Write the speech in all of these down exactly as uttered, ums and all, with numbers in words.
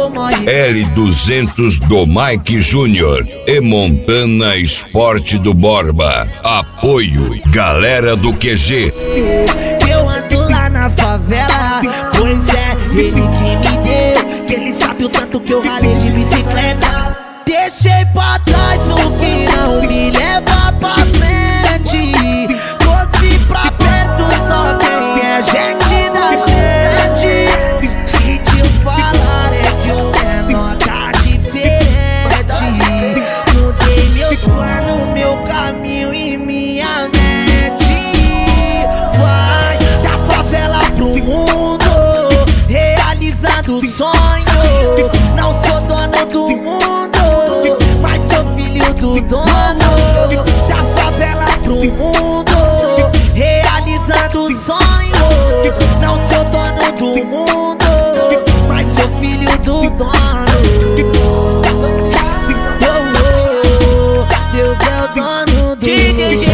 L duzentos do Mike Júnior e Montana Esporte do Borba. Apoio, galera do Q G. Eu ando lá na favela, pois é, ele que me deu, que ele sabe o tanto que eu ralei de bicicleta. Deixei pra trás o que não me leva pra frente, trouxe pra perto só quem é gente da gente. Se te falar é que o menor tá diferente, mudei meus planos, meu caminho e minha mente. Vai da favela pro mundo, realizando sonho. Não sou dono do mundo, mas sou filho do dono. Da favela pro mundo, realizando sonho. Não sou dono do mundo, mas sou filho do dono. Deus é o dono do D J.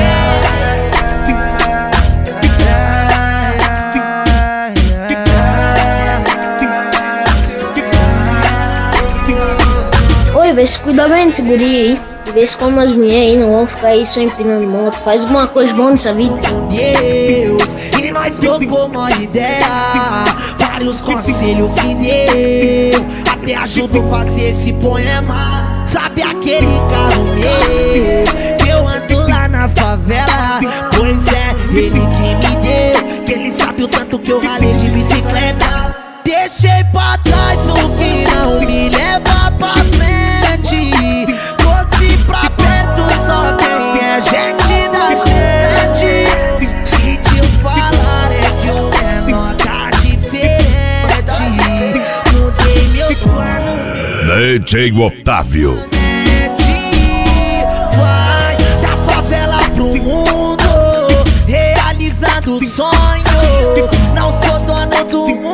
Oi, vê se cuida bem desse guri aí. E vê se como as mulheres aí não vão ficar aí só empinando moto. Faz alguma coisa boa nessa vida. Deus, e nós trocou uma ideia, vários conselhos me deu, até ajudou a fazer esse poema. Sabe aquele carro meu, que eu ando lá na favela, pois é, ele que me deu, que ele sabe o tanto que eu ralei de bicicleta. Deixei pra trás o que não me leva pra frente, trouxe pra perto só quem é gente da gente. Se te falar é que o menor tá diferente, mudei meus planos. D J Otávio. Vai da favela pro mundo, realizando sonho. Não sou dono do mundo,